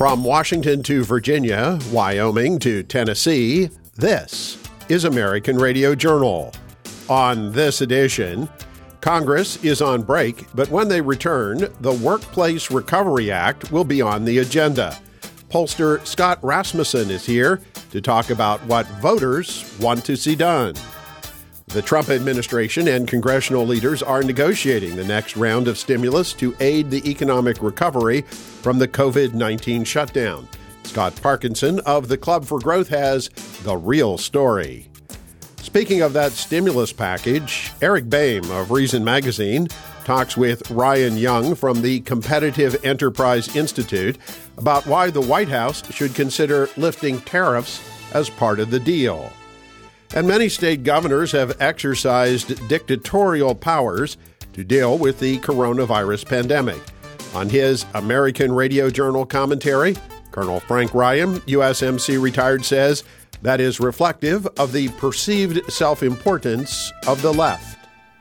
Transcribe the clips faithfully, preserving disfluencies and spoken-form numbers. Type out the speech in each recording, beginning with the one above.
From Washington to Virginia, Wyoming to Tennessee, this is American Radio Journal. On this edition, Congress is on break, but when they return, the Workplace Recovery Act will be on the agenda. Pollster Scott Rasmussen is here to talk about what voters want to see done. The Trump administration and congressional leaders are negotiating the next round of stimulus to aid the economic recovery from the covid nineteen shutdown. Scott Parkinson of the Club for Growth has the real story. Speaking of that stimulus package, Eric Boehm of Reason Magazine talks with Ryan Young from the Competitive Enterprise Institute about why the White House should consider lifting tariffs as part of the deal. And many state governors have exercised dictatorial powers to deal with the coronavirus pandemic. On his American Radio Journal commentary, Colonel Frank Ryan, U S M C retired, says that is reflective of the perceived self-importance of the left.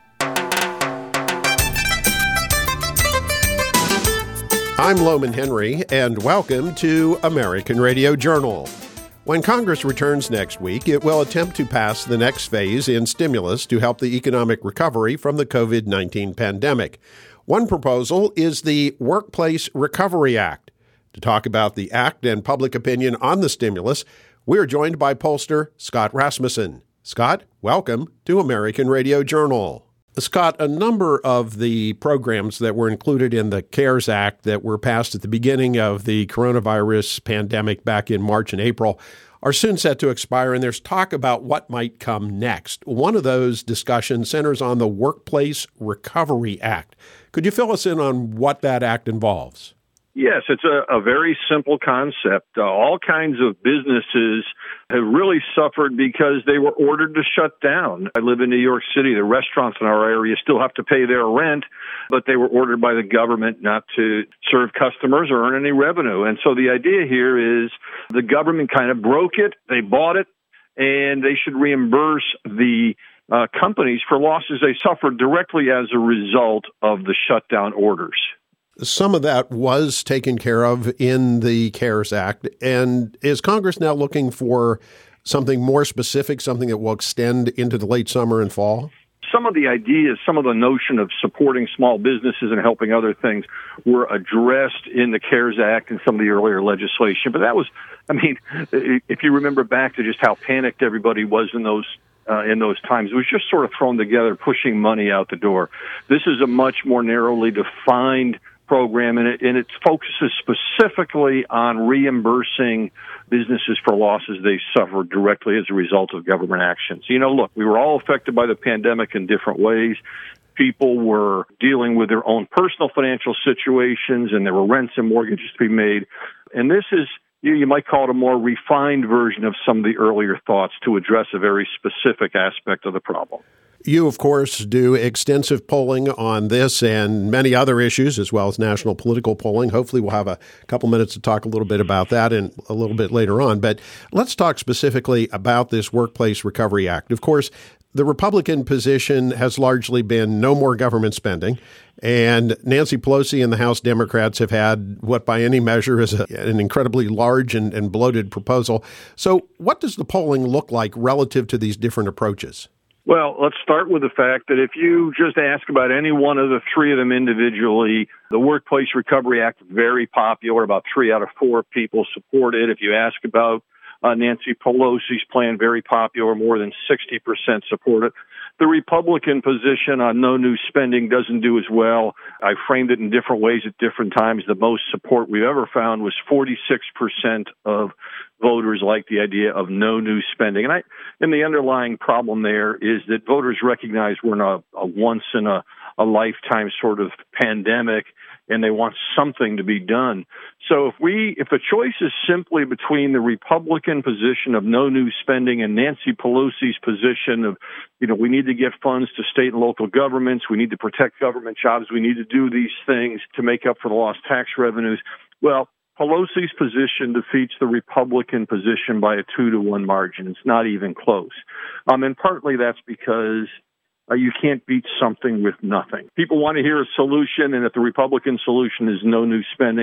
I'm Loman Henry, and welcome to American Radio Journal. When Congress returns next week, it will attempt to pass the next phase in stimulus to help the economic recovery from the covid nineteen pandemic. One proposal is the Workplace Recovery Act. To talk about the act and public opinion on the stimulus, we're joined by pollster Scott Rasmussen. Scott, welcome to American Radio Journal. Scott, a number of the programs that were included in the CARES Act that were passed at the beginning of the coronavirus pandemic back in March and April are soon set to expire, and there's talk about what might come next. One of those discussions centers on the Workplace Recovery Act. Could you fill us in on what that act involves? Yes, it's a, a very simple concept. Uh, all kinds of businesses have really suffered because they were ordered to shut down. I live in New York City. The restaurants in our area still have to pay their rent, but they were ordered by the government not to serve customers or earn any revenue. And so the idea here is the government kind of broke it, they bought it, and they should reimburse the uh, companies for losses they suffered directly as a result of the shutdown orders. Some of that was taken care of in the CARES Act. And is Congress now looking for something more specific, something that will extend into the late summer and fall? Some of the ideas, some of the notion of supporting small businesses and helping other things were addressed in the CARES Act and some of the earlier legislation. But that was, I mean, if you remember back to just how panicked everybody was in those Uh, in those times, it was just sort of thrown together, pushing money out the door. This is a much more narrowly defined program, and it, and it focuses specifically on reimbursing businesses for losses they suffered directly as a result of government actions. You know, look, we were all affected by the pandemic in different ways. People were dealing with their own personal financial situations, and there were rents and mortgages to be made. And this is You, you might call it a more refined version of some of the earlier thoughts to address a very specific aspect of the problem. You, of course, do extensive polling on this and many other issues, as well as national political polling. Hopefully we'll have a couple minutes to talk a little bit about that and a little bit later on. But let's talk specifically about this Workplace Recovery Act. Of course, the Republican position has largely been no more government spending, and Nancy Pelosi and the House Democrats have had what by any measure is a, an incredibly large and, and bloated proposal. So what does the polling look like relative to these different approaches? Well, let's start with the fact that if you just ask about any one of the three of them individually, the Workplace Recovery Act, very popular. About three out of four people support it. If you ask about Uh, Nancy Pelosi's plan, very popular, more than sixty percent support it. The Republican position on no new spending doesn't do as well. I framed it in different ways at different times. The most support we've ever found was forty-six percent of voters like the idea of no new spending. And I, and the underlying problem there is that voters recognize we're in a, a once in a, a lifetime sort of pandemic, and they want something to be done. So if we, if the choice is simply between the Republican position of no new spending and Nancy Pelosi's position of, you know, we need to get funds to state and local governments, we need to protect government jobs, we need to do these things to make up for the lost tax revenues, well, Pelosi's position defeats the Republican position by a two to one margin. It's not even close. Um, and partly that's because Uh, you can't beat something with nothing. People want to hear a solution, and if the Republican solution is no new spending,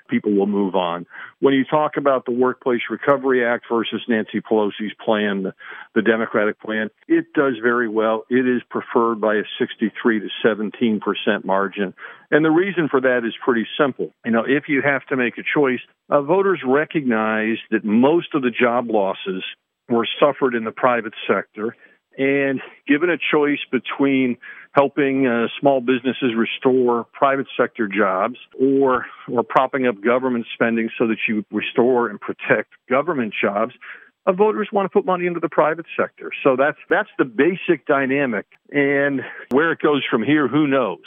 people will move on. When you talk about the Workplace Recovery Act versus Nancy Pelosi's plan, the, the Democratic plan, it does very well. It is preferred by a sixty-three to seventeen percent margin. And the reason for that is pretty simple. You know, if you have to make a choice, uh, voters recognize that most of the job losses were suffered in the private sector. And given a choice between helping uh, small businesses restore private sector jobs or or propping up government spending so that you restore and protect government jobs, uh, voters want to put money into the private sector. So that's that's the basic dynamic. And where it goes from here, who knows?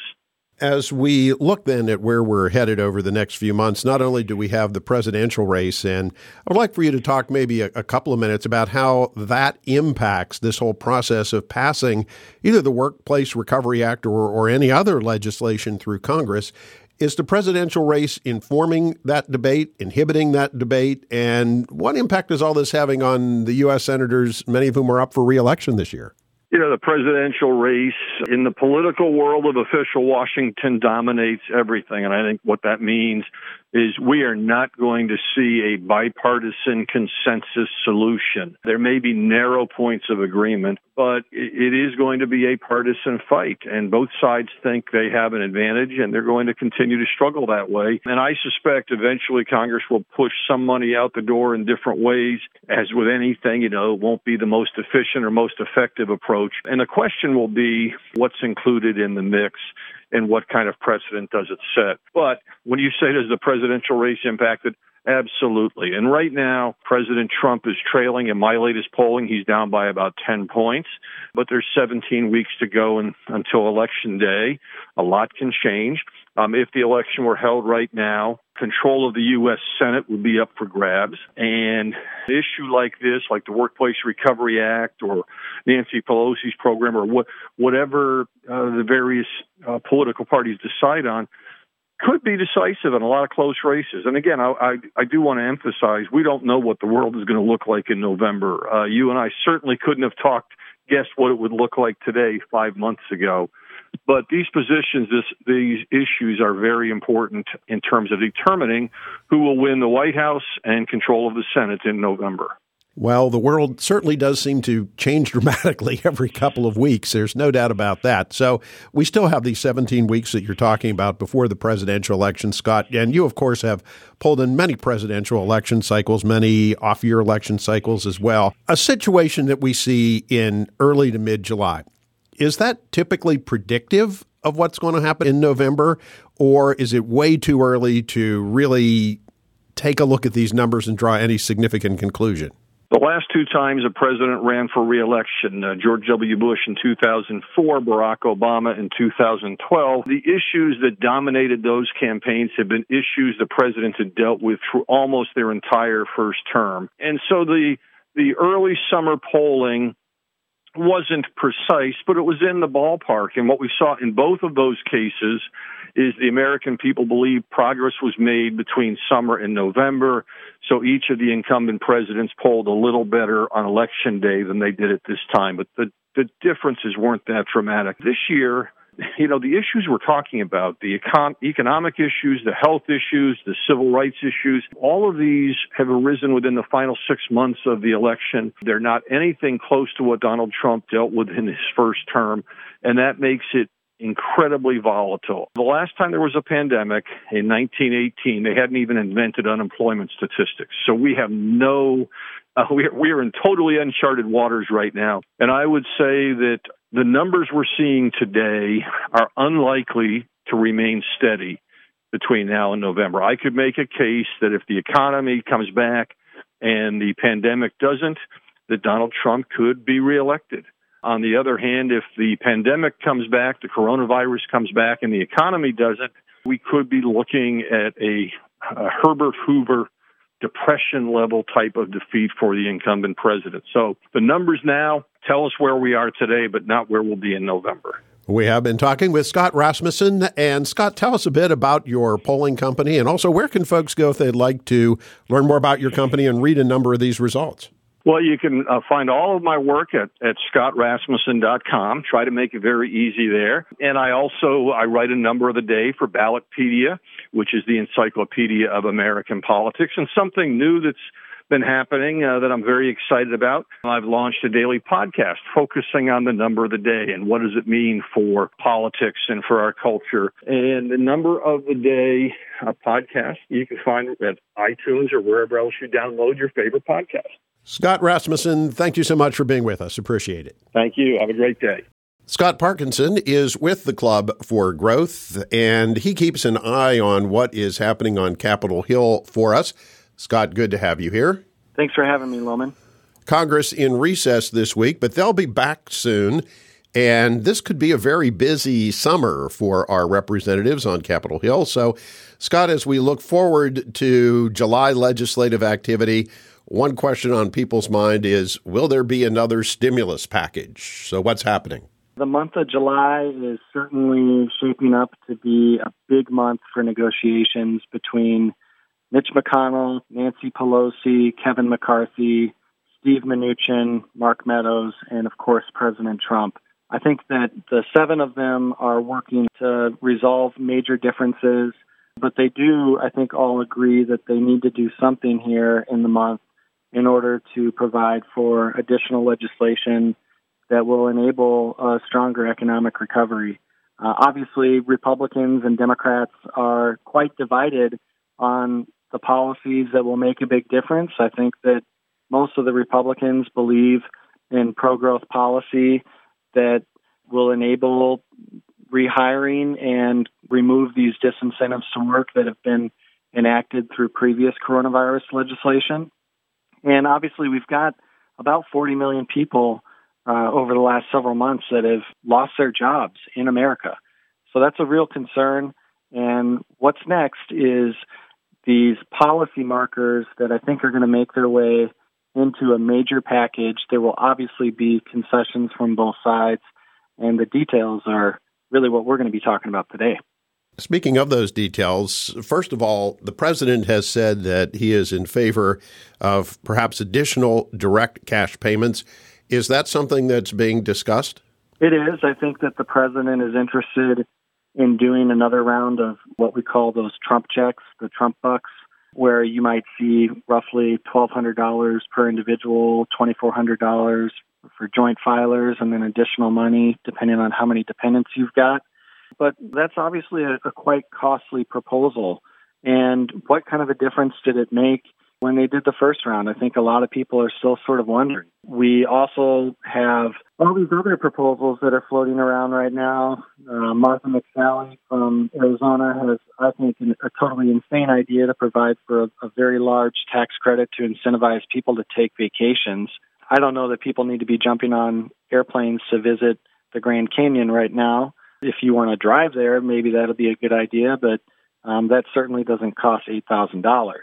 As we look then at where we're headed over the next few months, not only do we have the presidential race, and I would like for you to talk maybe a, a couple of minutes about how that impacts this whole process of passing either the Workplace Recovery Act or, or any other legislation through Congress. Is the presidential race informing that debate, inhibiting that debate, and what impact is all this having on the U S senators, many of whom are up for re-election this year? You know, the presidential race in the political world of official Washington dominates everything. And I think what that means is we are not going to see a bipartisan consensus solution. There may be narrow points of agreement, but it is going to be a partisan fight. And both sides think they have an advantage, and they're going to continue to struggle that way. And I suspect eventually Congress will push some money out the door in different ways. As with anything, you know, it won't be the most efficient or most effective approach. And the question will be what's included in the mix and what kind of precedent does it set. But when you say, does the presidential race impact it? Absolutely. And right now, President Trump is trailing. In my latest polling, he's down by about ten points. But there's seventeen weeks to go in, until Election Day. A lot can change. Um, if the election were held right now, control of the U S Senate would be up for grabs. And an issue like this, like the Workplace Recovery Act or Nancy Pelosi's program or what, whatever uh, the various uh, political parties decide on, could be decisive in a lot of close races. And again, I, I, I do want to emphasize, we don't know what the world is going to look like in November. Uh, you and I certainly couldn't have talked, guessed what it would look like today five months ago. But these positions, this, these issues are very important in terms of determining who will win the White House and control of the Senate in November. Well, the world certainly does seem to change dramatically every couple of weeks. There's no doubt about that. So we still have these seventeen weeks that you're talking about before the presidential election, Scott. And you, of course, have pulled in many presidential election cycles, many off-year election cycles as well. A situation that we see in early to mid-July, is that typically predictive of what's going to happen in November, or is it way too early to really take a look at these numbers and draw any significant conclusion? The last two times a president ran for re-election, uh, George W. Bush in two thousand four, Barack Obama in two thousand twelve, the issues that dominated those campaigns have been issues the presidents had dealt with through almost their entire first term. And so the the early summer polling wasn't precise, but it was in the ballpark. And what we saw in both of those cases is the American people believe progress was made between summer and November. So each of the incumbent presidents polled a little better on Election Day than they did at this time. But the, the differences weren't that dramatic. This year, you know, the issues we're talking about, the econ- economic issues, the health issues, the civil rights issues, all of these have arisen within the final six months of the election. They're not anything close to what Donald Trump dealt with in his first term, and that makes it incredibly volatile. The last time there was a pandemic in nineteen eighteen, they hadn't even invented unemployment statistics. So we have no, uh, we are, we are in totally uncharted waters right now. And I would say that the numbers we're seeing today are unlikely to remain steady between now and November. I could make a case that if the economy comes back and the pandemic doesn't, that Donald Trump could be reelected. On the other hand, if the pandemic comes back, the coronavirus comes back, and the economy doesn't, we could be looking at a, a Herbert Hoover depression-level type of defeat for the incumbent president. So the numbers now tell us where we are today, but not where we'll be in November. We have been talking with Scott Rasmussen. And Scott, tell us a bit about your polling company, and also where can folks go if they'd like to learn more about your company and read a number of these results? Well, you can uh, find all of my work at, at scott rasmussen dot com. Try to make it very easy there. And I also, I write a number of the day for Ballotpedia, which is the encyclopedia of American politics, and something new that's been happening uh, that I'm very excited about. I've launched a daily podcast focusing on the number of the day and what does it mean for politics and for our culture. And the number of the day uh, podcast, you can find it at iTunes or wherever else you download your favorite podcast. Scott Rasmussen, thank you so much for being with us. Appreciate it. Thank you. Have a great day. Scott Parkinson is with the Club for Growth, and he keeps an eye on what is happening on Capitol Hill for us. Scott, good to have you here. Thanks for having me, Loman. Congress in recess this week, but they'll be back soon. And this could be a very busy summer for our representatives on Capitol Hill. So, Scott, as we look forward to July legislative activity, one question on people's mind is, will there be another stimulus package? So what's happening? The month of July is certainly shaping up to be a big month for negotiations between Mitch McConnell, Nancy Pelosi, Kevin McCarthy, Steve Mnuchin, Mark Meadows, and, of course, President Trump. I think that the seven of them are working to resolve major differences, but they do, I think, all agree that they need to do something here in the month in order to provide for additional legislation that will enable a stronger economic recovery. Uh, obviously, Republicans and Democrats are quite divided on the policies that will make a big difference. I think that most of the Republicans believe in pro-growth policy that will enable rehiring and remove these disincentives to work that have been enacted through previous coronavirus legislation. And obviously, we've got about forty million people uh, over the last several months that have lost their jobs in America. So that's a real concern. And what's next is these policy markers that I think are going to make their way into a major package. There will obviously be concessions from both sides, and the details are really what we're going to be talking about today. Speaking of those details, first of all, the president has said that he is in favor of perhaps additional direct cash payments. Is that something that's being discussed? It is. I think that the president is interested in doing another round of what we call those Trump checks, the Trump bucks, where you might see roughly twelve hundred dollars per individual, twenty-four hundred dollars for joint filers, and then additional money depending on how many dependents you've got. But that's obviously a, a quite costly proposal. And what kind of a difference did it make when they did the first round? I think a lot of people are still sort of wondering. We also have all these other proposals that are floating around right now. Uh, Martha McSally from Arizona has, I think, an, a totally insane idea to provide for a, a very large tax credit to incentivize people to take vacations. I don't know that people need to be jumping on airplanes to visit the Grand Canyon right now. If you want to drive there, maybe that'll be a good idea, but um, that certainly doesn't cost eight thousand dollars.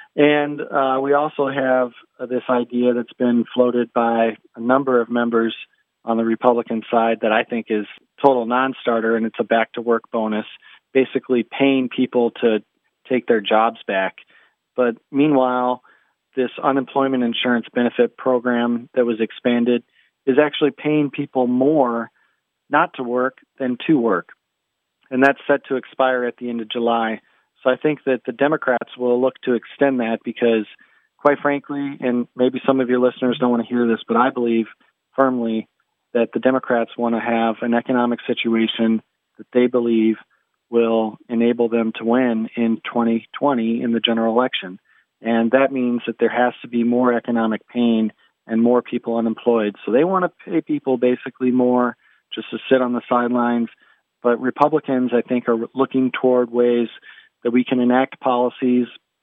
And uh, we also have uh, this idea that's been floated by a number of members on the Republican side that I think is total non-starter, and it's a back-to-work bonus, basically paying people to take their jobs back. But meanwhile, this unemployment insurance benefit program that was expanded is actually paying people more not to work than to work. And that's set to expire at the end of July. So I think that the Democrats will look to extend that because, quite frankly, and maybe some of your listeners don't want to hear this, but I believe firmly that the Democrats want to have an economic situation that they believe will enable them to win in twenty twenty in the general election. And that means that there has to be more economic pain and more people unemployed. So they want to pay people basically more just to sit on the sidelines. But Republicans, I think, are looking toward ways that we can enact policies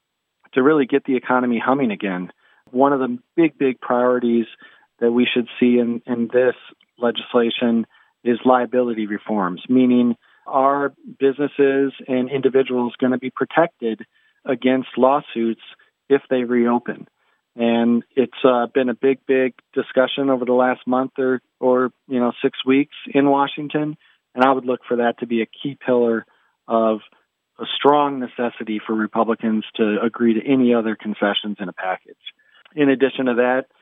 to really get the economy humming again. One of the big, big priorities that we should see in, in this legislation is liability reforms, meaning are businesses and individuals going to be protected against lawsuits if they reopen? And it's uh, been a big, big discussion over the last month or, or, you know, six weeks in Washington. And I would look for that to be a key pillar of a strong necessity for Republicans to agree to any other concessions in a package. In addition to that,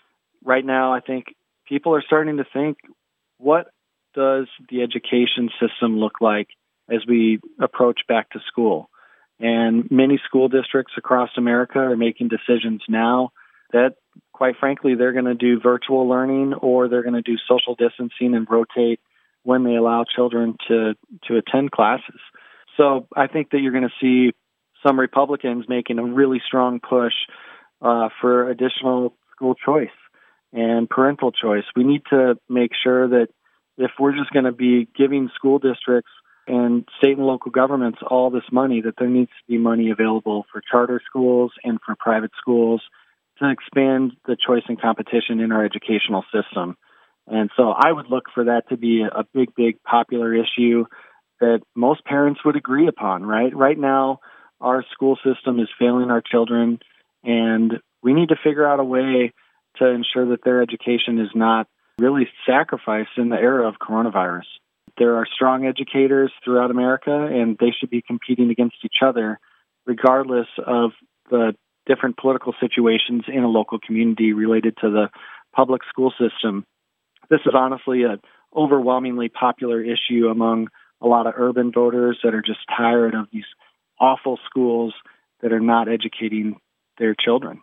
right now I think people are starting to think, what does the education system look like as we approach back to school? And many school districts across America are making decisions now that, quite frankly, they're going to do virtual learning or they're going to do social distancing and rotate when they allow children to, to attend classes. So I think that you're going to see some Republicans making a really strong push uh, for additional school choice and parental choice. We need to make sure that if we're just going to be giving school districts and state and local governments all this money, that there needs to be money available for charter schools and for private schools to expand the choice and competition in our educational system. And so I would look for that to be a big, big popular issue that most parents would agree upon, right? Right now, our school system is failing our children, and we need to figure out a way to ensure that their education is not really sacrificed in the era of coronavirus. There are strong educators throughout America, and they should be competing against each other, regardless of the different political situations in a local community related to the public school system. This is honestly an overwhelmingly popular issue among a lot of urban voters that are just tired of these awful schools that are not educating their children.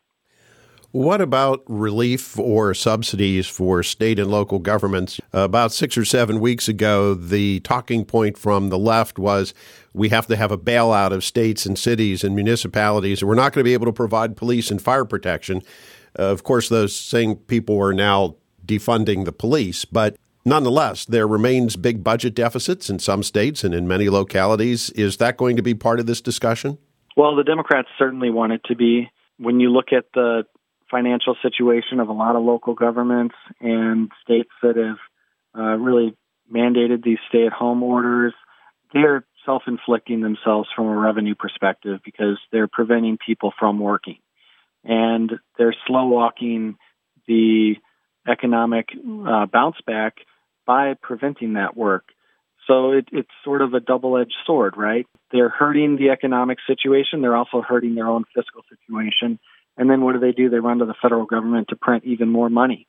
What about relief or subsidies for state and local governments? About six or seven weeks ago, the talking point from the left was we have to have a bailout of states and cities and municipalities, and we're not going to be able to provide police and fire protection. Uh, of course, those same people are now defunding the police, but nonetheless, there remains big budget deficits in some states and in many localities. Is that going to be part of this discussion? Well, the Democrats certainly want it to be. When you look at the financial situation of a lot of local governments and states that have uh, really mandated these stay-at-home orders, they're self-inflicting themselves from a revenue perspective because they're preventing people from working. And they're slow-walking the economic uh, bounce back by preventing that work. So it, it's sort of a double-edged sword, right? They're hurting the economic situation. They're also hurting their own fiscal situation. And then what do they do? They run to the federal government to print even more money.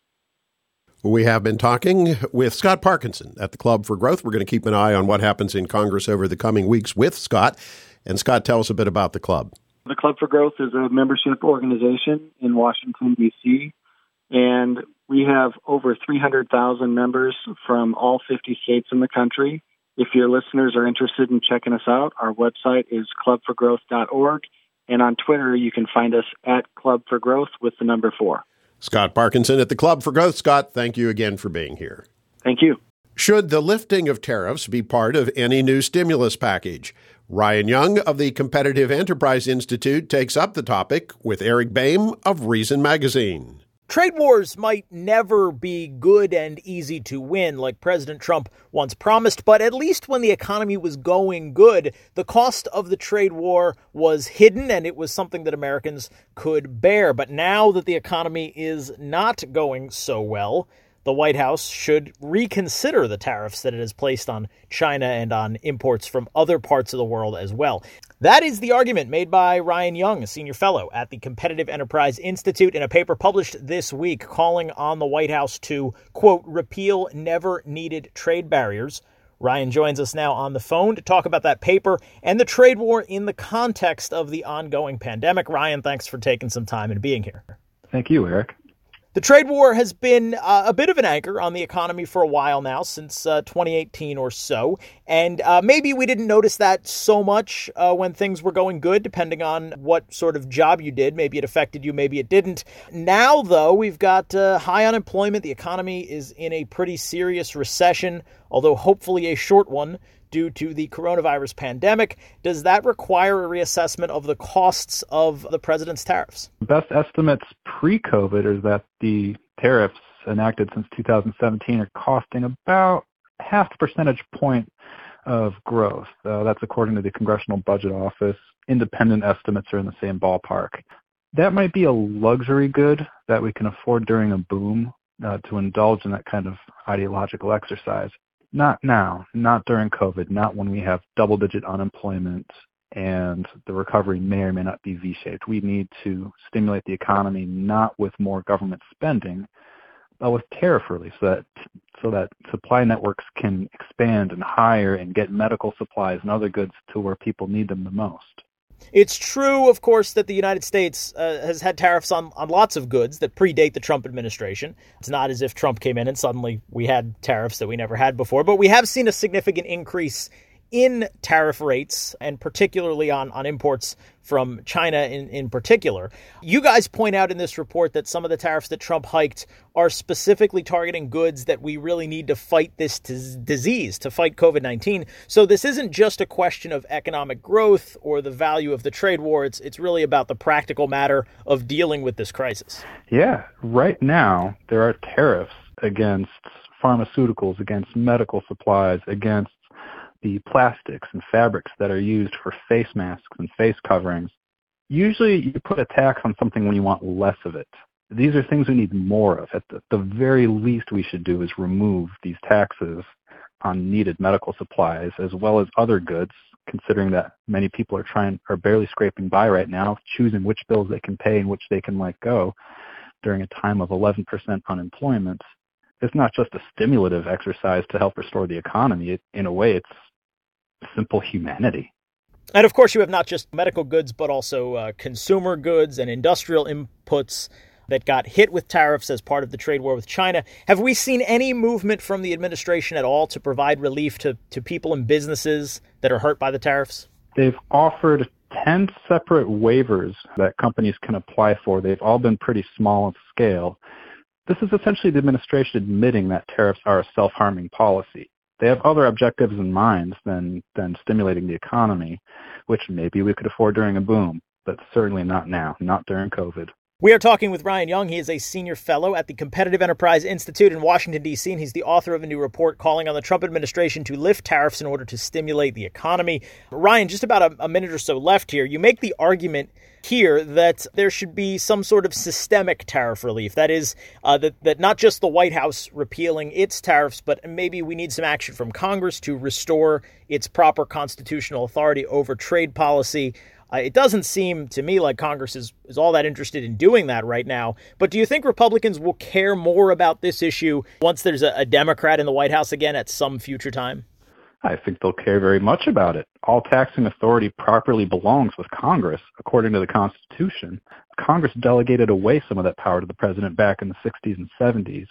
We have been talking with Scott Parkinson at the Club for Growth. We're going to keep an eye on what happens in Congress over the coming weeks with Scott. And Scott, tell us a bit about the club. The Club for Growth is a membership organization in Washington, D C, and we have over three hundred thousand members from all fifty states in the country. If your listeners are interested in checking us out, our website is club for growth dot org. And on Twitter, you can find us at Club for Growth with the number four. Scott Parkinson at the Club for Growth. Scott, thank you again for being here. Thank you. Should the lifting of tariffs be part of any new stimulus package? Ryan Young of the Competitive Enterprise Institute takes up the topic with Eric Boehm of Reason Magazine. Trade wars might never be good and easy to win like President Trump once promised, but at least when the economy was going good, the cost of the trade war was hidden and it was something that Americans could bear. But now that the economy is not going so well, the White House should reconsider the tariffs that it has placed on China and on imports from other parts of the world as well. That is the argument made by Ryan Young, a senior fellow at the Competitive Enterprise Institute, in a paper published this week calling on the White House to, quote, repeal never-needed trade barriers. Ryan joins us now on the phone to talk about that paper and the trade war in the context of the ongoing pandemic. Ryan, thanks for taking some time and being here. Thank you, Eric. The trade war has been uh, a bit of an anchor on the economy for a while now, since uh, twenty eighteen or so. And uh, maybe we didn't notice that so much uh, when things were going good, depending on what sort of job you did. Maybe it affected you, maybe it didn't. Now, though, we've got uh, high unemployment. The economy is in a pretty serious recession, although hopefully a short one, due to the coronavirus pandemic. Does that require a reassessment of the costs of the president's tariffs? Best estimates pre-COVID is that the tariffs enacted since two thousand seventeen are costing about half a percentage point of growth. Uh, that's according to the Congressional Budget Office. Independent estimates are in the same ballpark. That might be a luxury good that we can afford during a boom uh, to indulge in that kind of ideological exercise. Not now, not during COVID, not when we have double-digit unemployment and the recovery may or may not be V-shaped. We need to stimulate the economy not with more government spending, uh, with tariff relief so that so that supply networks can expand and hire and get medical supplies and other goods to where people need them the most. It's true, of course, that the United States uh, has had tariffs on, on lots of goods that predate the Trump administration. It's not as if Trump came in and suddenly we had tariffs that we never had before, but we have seen a significant increase in tariff rates, and particularly on, on imports from China in, in particular. You guys point out in this report that some of the tariffs that Trump hiked are specifically targeting goods that we really need to fight this t- disease, to fight covid nineteen. So this isn't just a question of economic growth or the value of the trade war. It's, it's really about the practical matter of dealing with this crisis. Yeah, right now there are tariffs against pharmaceuticals, against medical supplies, against the plastics and fabrics that are used for face masks and face coverings. Usually you put a tax on something when you want less of it. These are things we need more of. At the, the very least we should do is remove these taxes on needed medical supplies as well as other goods, considering that many people are trying are barely scraping by right now, choosing which bills they can pay and which they can let go during a time of eleven percent unemployment. It's not just a stimulative exercise to help restore the economy. It, in a way, it's simple humanity. And of course, you have not just medical goods, but also uh, consumer goods and industrial inputs that got hit with tariffs as part of the trade war with China. Have we seen any movement from the administration at all to provide relief to, to people and businesses that are hurt by the tariffs? They've offered ten separate waivers that companies can apply for. They've all been pretty small in scale. This is essentially the administration admitting that tariffs are a self-harming policy. They have other objectives in mind than, than stimulating the economy, which maybe we could afford during a boom, but certainly not now, not during COVID. We are talking with Ryan Young. He is a senior fellow at the Competitive Enterprise Institute in Washington, D C, and he's the author of a new report calling on the Trump administration to lift tariffs in order to stimulate the economy. Ryan, just about a, a minute or so left here. You make the argument here that there should be some sort of systemic tariff relief. That is, uh, that, that not just the White House repealing its tariffs, but maybe we need some action from Congress to restore its proper constitutional authority over trade policy. Uh, it doesn't seem to me like Congress is, is all that interested in doing that right now. But do you think Republicans will care more about this issue once there's a, a Democrat in the White House again at some future time? I think they'll care very much about it. All taxing authority properly belongs with Congress, according to the Constitution. Congress delegated away some of that power to the president back in the sixties and seventies.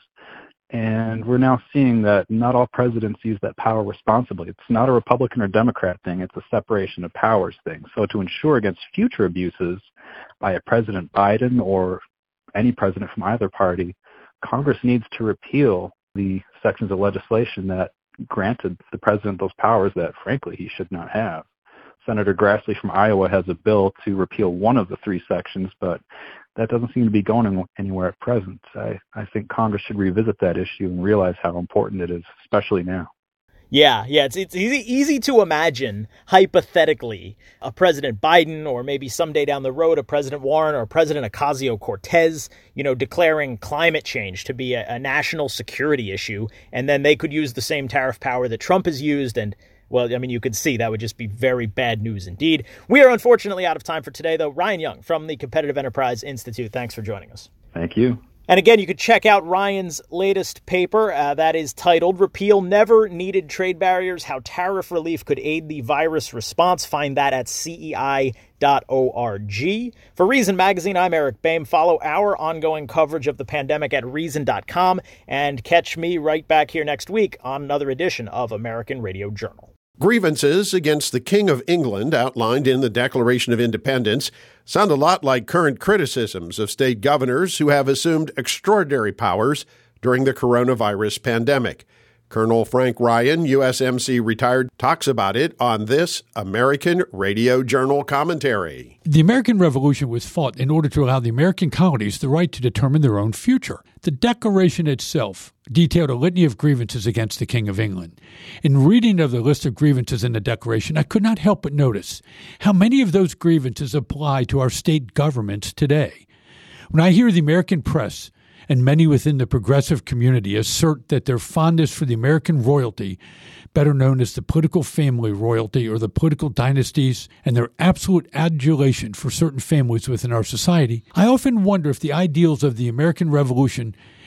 And we're now seeing that not all presidents use that power responsibly. It's not a Republican or Democrat thing. It's a separation of powers thing. So to ensure against future abuses by a President Biden or any president from either party, Congress needs to repeal the sections of legislation that granted the president those powers that, frankly, he should not have. Senator Grassley from Iowa has a bill to repeal one of the three sections, but that doesn't seem to be going anywhere at present. I, I think Congress should revisit that issue and realize how important it is, especially now. Yeah, yeah, it's it's easy easy to imagine, hypothetically, a President Biden or maybe someday down the road a President Warren or President Ocasio-Cortez, you know, declaring climate change to be a, a national security issue, and then they could use the same tariff power that Trump has used, and well, I mean, you could see that would just be very bad news indeed. We are unfortunately out of time for today, though. Ryan Young from the Competitive Enterprise Institute, thanks for joining us. Thank you. And again, you could check out Ryan's latest paper uh, that is titled Repeal Never Needed Trade Barriers, How Tariff Relief Could Aid the Virus Response. Find that at C E I dot org. For Reason Magazine, I'm Eric Boehm. Follow our ongoing coverage of the pandemic at reason dot com and catch me right back here next week on another edition of American Radio Journal. Grievances against the King of England outlined in the Declaration of Independence sound a lot like current criticisms of state governors who have assumed extraordinary powers during the coronavirus pandemic. Colonel Frank Ryan, U S M C retired, talks about it on this American Radio Journal commentary. The American Revolution was fought in order to allow the American colonies the right to determine their own future. The Declaration itself detailed a litany of grievances against the King of England. In reading of the list of grievances in the Declaration, I could not help but notice how many of those grievances apply to our state governments today. When I hear the American press and many within the progressive community assert that their fondness for the American royalty, better known as the political family royalty or the political dynasties, and their absolute adulation for certain families within our society, I often wonder if the ideals of the American Revolution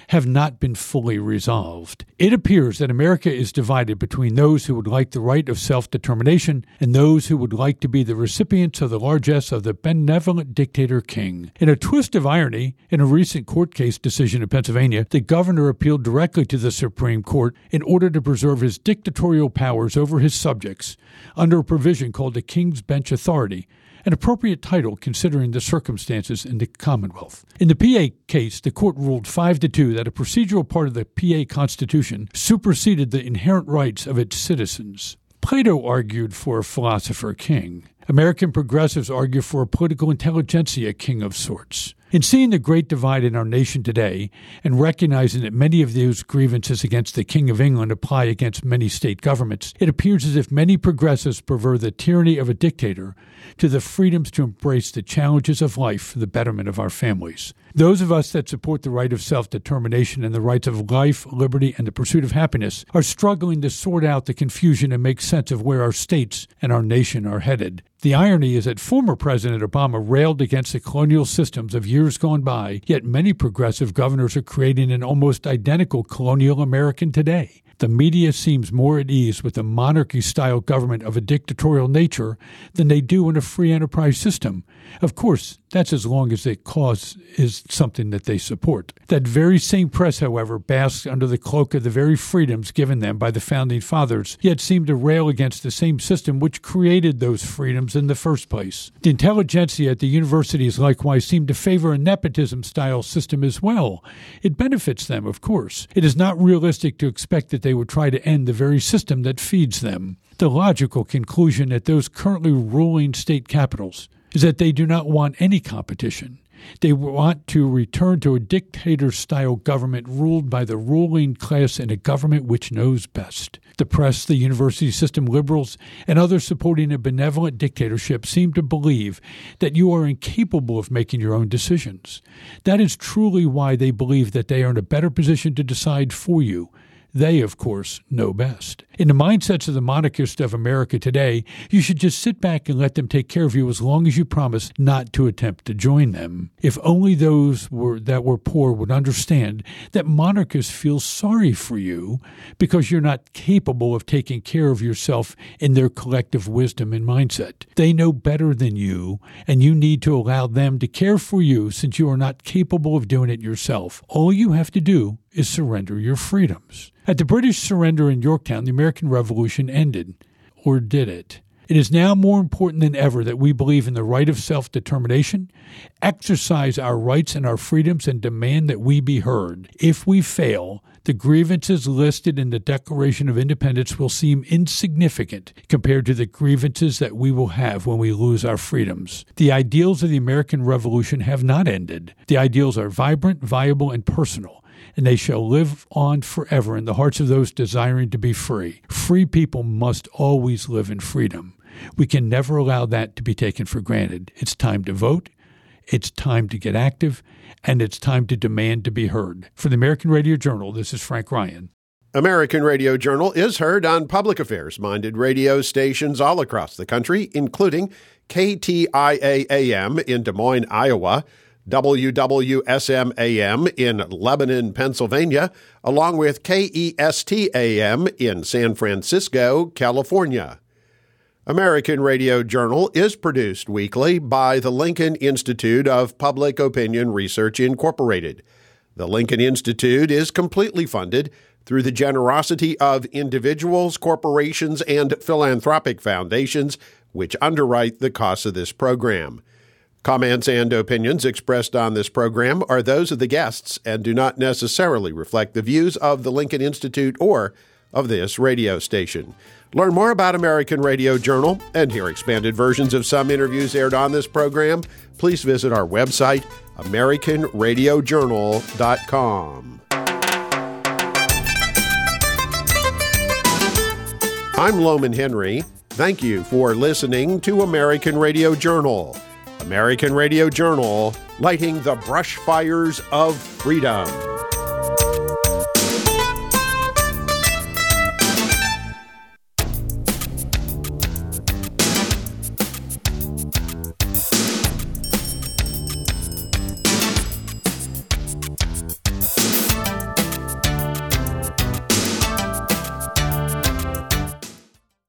have not been fully resolved. It appears that America is divided between those who would like the right of self-determination and those who would like to be the recipients of the largesse of the benevolent dictator king. In a twist of irony, in a recent court case decision in Pennsylvania, the governor appealed directly to the Supreme Court in order to preserve his dictatorial powers over his subjects under a provision called the King's Bench Authority, an appropriate title considering the circumstances in the Commonwealth. In the P A case, the court ruled five to two that a procedural part of the P A Constitution superseded the inherent rights of its citizens. Plato argued for a philosopher king. American progressives argue for a political intelligentsia king of sorts. In seeing the great divide in our nation today and recognizing that many of those grievances against the King of England apply against many state governments, it appears as if many progressives prefer the tyranny of a dictator to the freedoms to embrace the challenges of life for the betterment of our families. Those of us that support the right of self-determination and the rights of life, liberty, and the pursuit of happiness are struggling to sort out the confusion and make sense of where our states and our nation are headed. The irony is that former President Obama railed against the colonial systems of years gone by, yet many progressive governors are creating an almost identical colonial American today. The media seems more at ease with a monarchy-style government of a dictatorial nature than they do in a free enterprise system. Of course, that's as long as the cause is something that they support. That very same press, however, basks under the cloak of the very freedoms given them by the Founding Fathers, yet seem to rail against the same system which created those freedoms in the first place. The intelligentsia at the universities likewise seem to favor a nepotism-style system as well. It benefits them, of course. It is not realistic to expect that they would try to end the very system that feeds them. The logical conclusion at those currently ruling state capitals is that they do not want any competition. They want to return to a dictator-style government ruled by the ruling class and a government which knows best. The press, the university system, liberals, and others supporting a benevolent dictatorship seem to believe that you are incapable of making your own decisions. That is truly why they believe that they are in a better position to decide for you. They, of course, know best. In the mindsets of the monarchists of America today, you should just sit back and let them take care of you as long as you promise not to attempt to join them. If only those were, that were poor would understand that monarchists feel sorry for you because you're not capable of taking care of yourself in their collective wisdom and mindset. They know better than you, and you need to allow them to care for you since you are not capable of doing it yourself. All you have to do is surrender your freedoms. At the British surrender in Yorktown, the American Revolution ended. Or did it? It is now more important than ever that we believe in the right of self-determination, exercise our rights and our freedoms, and demand that we be heard. If we fail, the grievances listed in the Declaration of Independence will seem insignificant compared to the grievances that we will have when we lose our freedoms. The ideals of the American Revolution have not ended. The ideals are vibrant, viable, and personal, and they shall live on forever in the hearts of those desiring to be free. Free people must always live in freedom. We can never allow that to be taken for granted. It's time to vote, it's time to get active, and it's time to demand to be heard. For the American Radio Journal, this is Frank Ryan. American Radio Journal is heard on public affairs-minded radio stations all across the country, including K T I A A M in Des Moines, Iowa, W W S M A M in Lebanon, Pennsylvania, along with K E S T A M in San Francisco, California. American Radio Journal is produced weekly by the Lincoln Institute of Public Opinion Research, Incorporated. The Lincoln Institute is completely funded through the generosity of individuals, corporations, and philanthropic foundations, which underwrite the costs of this program. Comments and opinions expressed on this program are those of the guests and do not necessarily reflect the views of the Lincoln Institute or of this radio station. Learn more about American Radio Journal and hear expanded versions of some interviews aired on this program. Please visit our website, american radio journal dot com. I'm Loman Henry. Thank you for listening to American Radio Journal. American Radio Journal, lighting the brush fires of freedom.